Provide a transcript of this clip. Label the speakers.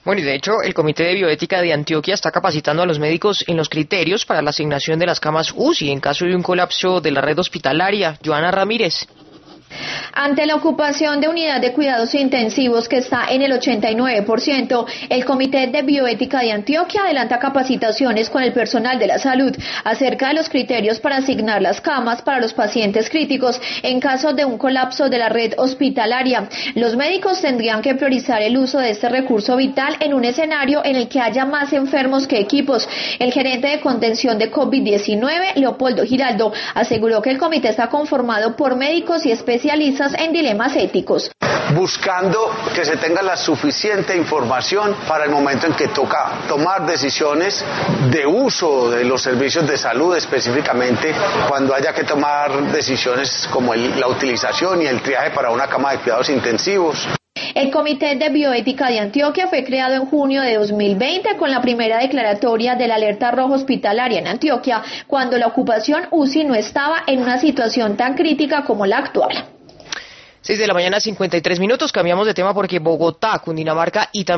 Speaker 1: Bueno, y de hecho, el Comité de Bioética de Antioquia está capacitando a los médicos en los criterios para la asignación de las camas UCI en caso de un colapso de la red hospitalaria. Joana Ramírez.
Speaker 2: Ante la ocupación de unidad de cuidados intensivos que está en el 89%, el Comité de Bioética de Antioquia adelanta capacitaciones con el personal de la salud acerca de los criterios para asignar las camas para los pacientes críticos en caso de un colapso de la red hospitalaria. Los médicos tendrían que priorizar el uso de este recurso vital en un escenario en el que haya más enfermos que equipos. El gerente de contención de COVID-19, Leopoldo Giraldo, aseguró que el comité está conformado por médicos y especialistas en dilemas éticos.
Speaker 3: Buscando que se tenga la suficiente información para el momento en que toca tomar decisiones de uso de los servicios de salud, específicamente cuando haya que tomar decisiones como la utilización y el triaje para una cama de cuidados intensivos.
Speaker 2: El Comité de Bioética de Antioquia fue creado en junio de 2020 con la primera declaratoria de la alerta roja hospitalaria en Antioquia, cuando la ocupación UCI no estaba en una situación tan crítica como la actual.
Speaker 1: 6 de la mañana, 53 minutos. Cambiamos de tema porque Bogotá, Cundinamarca y también